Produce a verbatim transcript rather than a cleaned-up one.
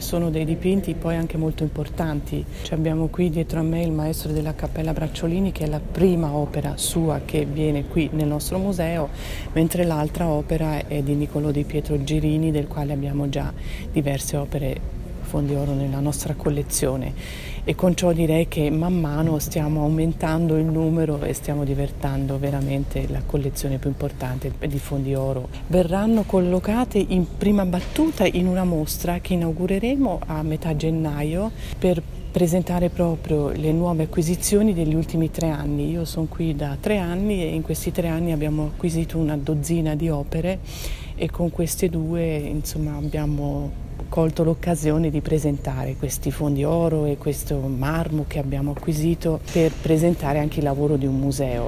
sono dei dipinti poi anche molto importanti. Cioè abbiamo qui dietro a me il maestro della Cappella Bracciolini, che è la prima opera sua che viene qui nel nostro museo, mentre l'altra opera è di Niccolò di Pietro Girini, del quale abbiamo già diverse opere fondi oro nella nostra collezione, e con ciò direi che man mano stiamo aumentando il numero e stiamo diventando veramente la collezione più importante di fondi oro. Verranno collocate in prima battuta in una mostra che inaugureremo a metà gennaio per presentare proprio le nuove acquisizioni degli ultimi tre anni. Io sono qui da tre anni e in questi tre anni abbiamo acquisito una dozzina di opere, e con queste due insomma abbiamo colto l'occasione di presentare questi fondi oro e questo marmo che abbiamo acquisito per presentare anche il lavoro di un museo.